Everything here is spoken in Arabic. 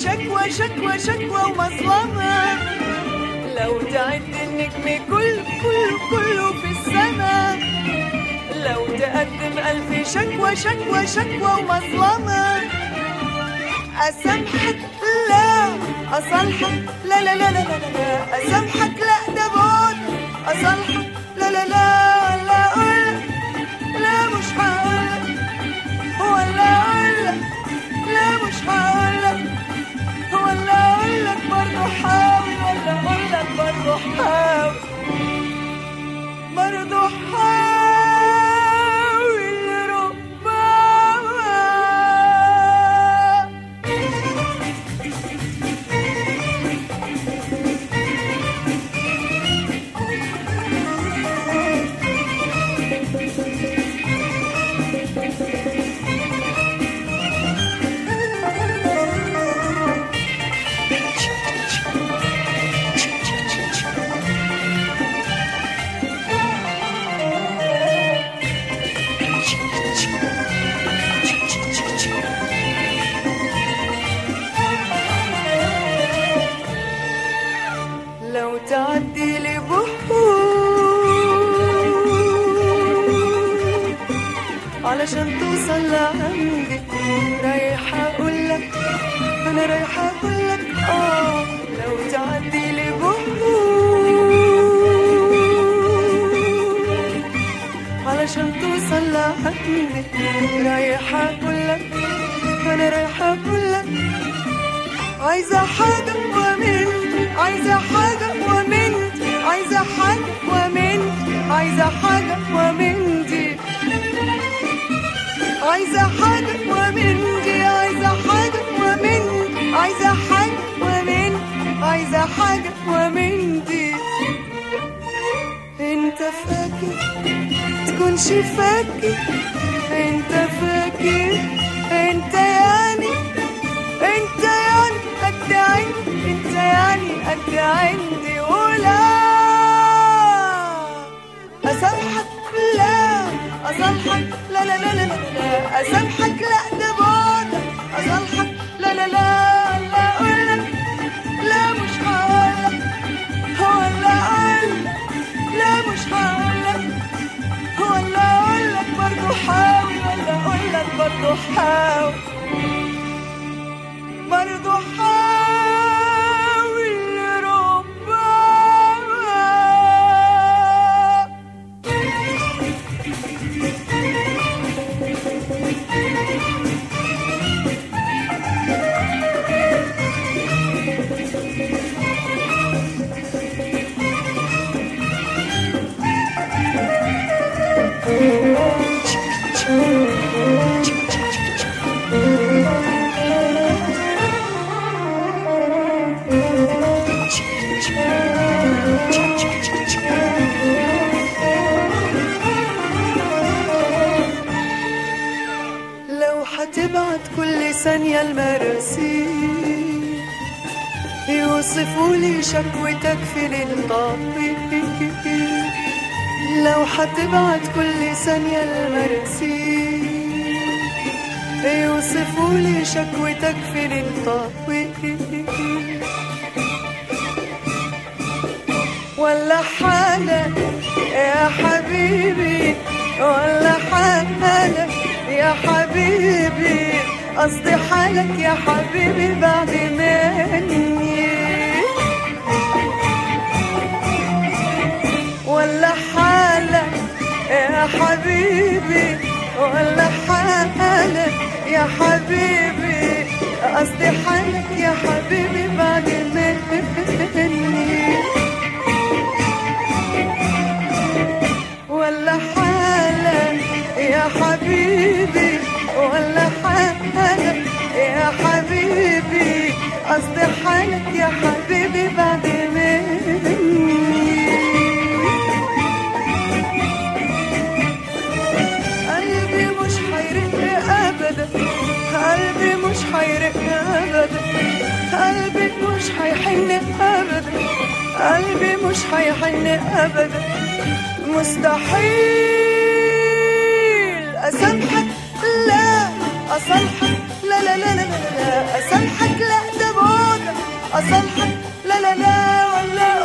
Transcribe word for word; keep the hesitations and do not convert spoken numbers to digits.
شكوى شكوى شكوى ومظلمة. لو تعد النجم كله كله كله في السماء، لو تقدم ألف شكوى شكوى شكوى ومظلمة، أسامحك لا أصالحك لا لا لا لا لا، أسامحك لا ده بعد، أصالحك لا لا لا لا أقولك لا مش هقولك، ولا أقولك لا مش هقولك، ولا أقولك برضه حاول، ولا أقولك برضه حاول، برضه حاول تعدي لي بحور علشان توصل لعندي، رايحة أقولك أنا رايحة أقولك آه. لو تعدي لي بحور علشان توصل لعندي، رايحة أقولك أنا رايحة أقولك عايزة حاجة ومنت، عايزة حاجة ومنت، عايزة حاجة ومنت، عايزة حاجة ومنتي، عايزة حاجة ومنتي، عايزة حاجة ومنت، عايزة حاجة ومنت، عايزة حاجة ومنتي. انت فاكر تكونش فاكر، انت فاكر انت يعني انت يعني قد عندي، انت يعني قد عندي، ولا اسامحك لا اصالحك لا لا لا لا لا، اسامحك لا ده بعدك، اصالحك لا لا لا لا اقولك لا مش هقولك، ولا اقولك لا مش هقولك، ولا اقولك برضه حاول، ولا اقولك برضه حاول، برضه حاول ربما. هتبعت كل ثانية المراسيل يوصفولي شكوتك في للطبيب، لو هتبعت كل ثانية المراسيل يوصفولي شكوتك في للطبيب، ولا حالة يا حبيبي، ولا حالة يا حبيبي، قصدي حالك يا حبيبي بعد مني، ولا حالك يا حبيبي، ولا حالك يا حبيبي، قصدي حالك يا حبيبي بعد مني، ولا حالك يا حبيبي، ولا حالك يا حبيبي، قصدي حالك يا حبيبي بعد مني. قلبي مش هيرق أبدا، قلبي مش هيرق أبدا، قلبي مش هيحن أبدا، قلبي مش هيحن أبدا، مستحيل أسامحك لا أصالحك لا لا لا لا لا، أسامحك لا ده اصالحك لا لا لا ولا